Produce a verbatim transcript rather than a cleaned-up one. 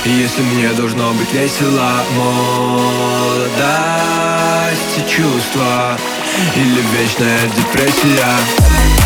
И если мне должно быть весело, молодость и чувства или вечная депрессия.